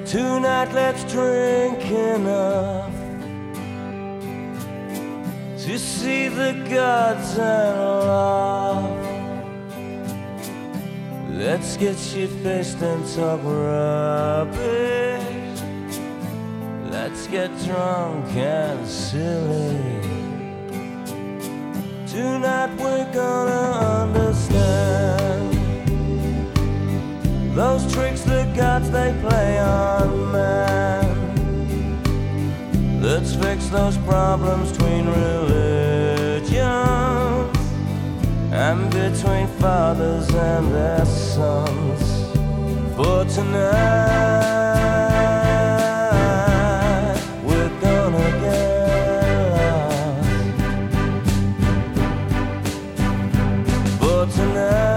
Tonight let's drink enough to see the gods and laugh. Let's get shit-faced and talk rubbish. Let's get drunk and silly. Tonight we're gonna understand those tricks the gods they play on man. Let's fix those problems between religions and between fathers and their sons. For tonight we're gonna get lost. For tonight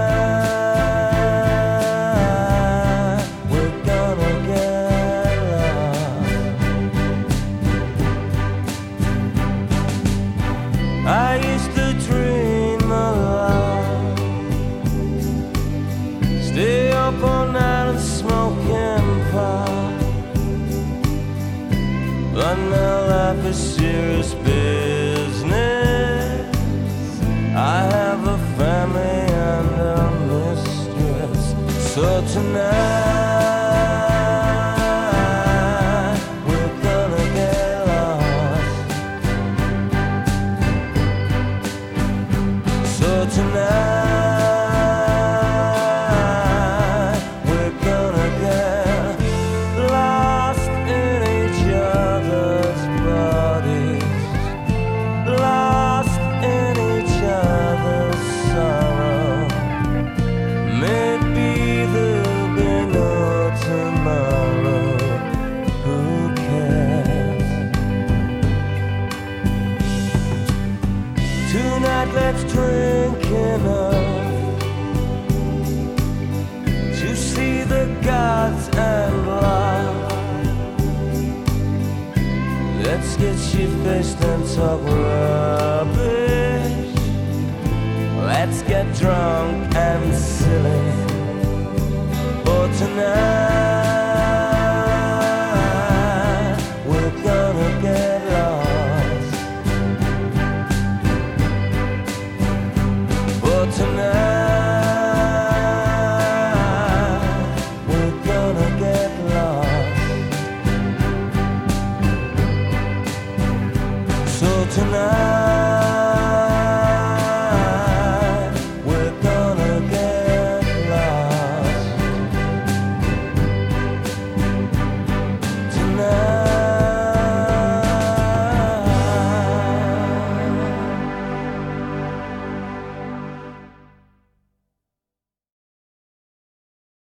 I used to dream a lot, stay up all night and smoking pot. But now life is serious business. I have a family and a mistress. So tonight tonight we're gonna get lost in each other's bodies, lost in each other's sorrow. Maybe there'll be no tomorrow. Who cares? Tonight let's drink enough to see the gods and laugh. Let's get shit-faced and talk rubbish. Let's get drunk and silly. For tonight we're gonna get lost. For tonight